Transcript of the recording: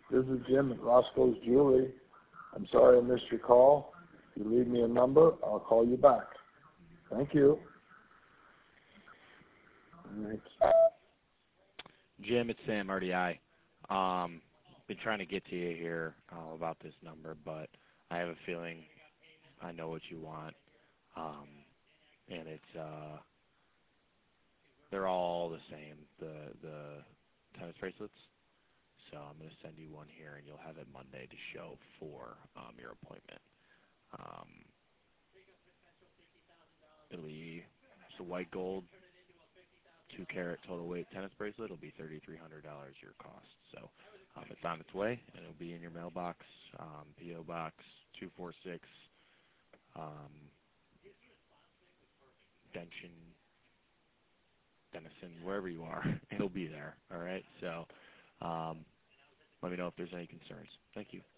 This is Jim at Roscoe's Jewelry. I'm sorry I missed your call. If you leave me a number, I'll call you back. Thank you. All right. Jim, it's Sam, RDI. Been trying to get to you here about this number, but I have a feeling I know what you want. And it's they're all the same, the tennis bracelets. So I'm going to send you one here, and you'll have it Monday to show for your appointment. It'll be just a white gold, 2-carat total weight tennis bracelet. It'll be $3,300 your cost. So it's on its way, and it'll be in your mailbox, P.O. Box 246, Denison, wherever you are. It'll be there. All right. So let me know if there's any concerns. Thank you.